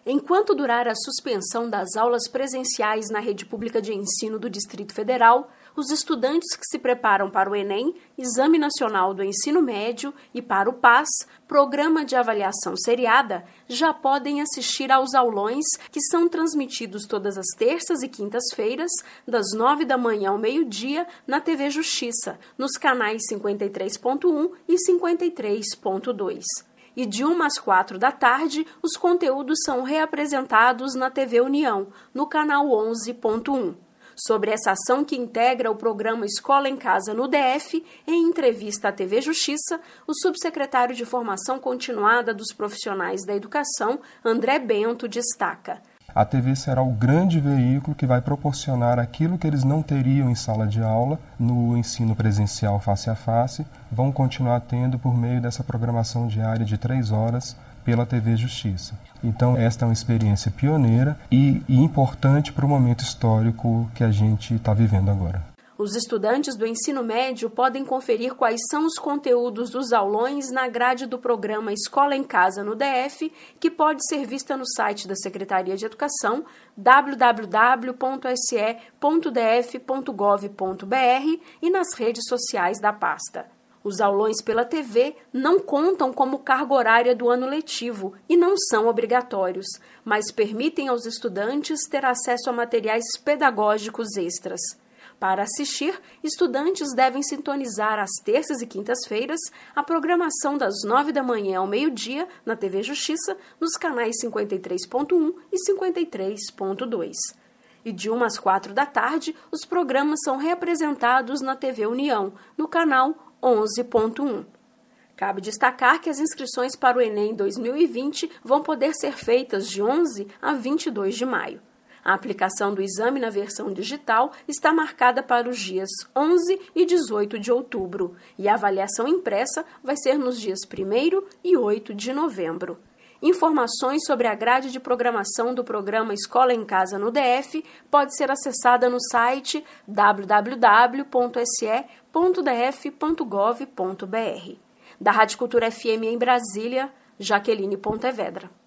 Enquanto durar a suspensão das aulas presenciais na rede pública de ensino do Distrito Federal, os estudantes que se preparam para o Enem, Exame Nacional do Ensino Médio, e para o PAS, Programa de Avaliação Seriada, já podem assistir aos aulões que são transmitidos todas as terças e quintas-feiras, das 9 da manhã ao meio-dia, na TV Justiça, nos canais 53.1 e 53.2. E de 1 às 4 da tarde, os conteúdos são reapresentados na TV União, no canal 11.1. Sobre essa ação que integra o programa Escola em Casa no DF, em entrevista à TV Justiça, o subsecretário de Formação Continuada dos Profissionais da Educação, André Bento, destaca: a TV será o grande veículo que vai proporcionar aquilo que eles não teriam em sala de aula, no ensino presencial face a face, vão continuar tendo por meio dessa programação diária de 3 horas pela TV Justiça. Então, esta é uma experiência pioneira e importante para o momento histórico que a gente está vivendo agora. Os estudantes do ensino médio podem conferir quais são os conteúdos dos aulões na grade do programa Escola em Casa no DF, que pode ser vista no site da Secretaria de Educação, www.se.df.gov.br, e nas redes sociais da pasta. Os aulões pela TV não contam como carga horária do ano letivo e não são obrigatórios, mas permitem aos estudantes ter acesso a materiais pedagógicos extras. Para assistir, estudantes devem sintonizar às terças e quintas-feiras a programação das 9 da manhã ao meio-dia na TV Justiça, nos canais 53.1 e 53.2. E de 1 às 4 da tarde, os programas são reapresentados na TV União, no canal 11.1. Cabe destacar que as inscrições para o Enem 2020 vão poder ser feitas de 11 a 22 de maio. A aplicação do exame na versão digital está marcada para os dias 11 e 18 de outubro, e a avaliação impressa vai ser nos dias 1º e 8 de novembro. Informações sobre a grade de programação do programa Escola em Casa no DF pode ser acessada no site www.se.df.gov.br. Da Rádio Cultura FM em Brasília, Jaqueline Pontevedra.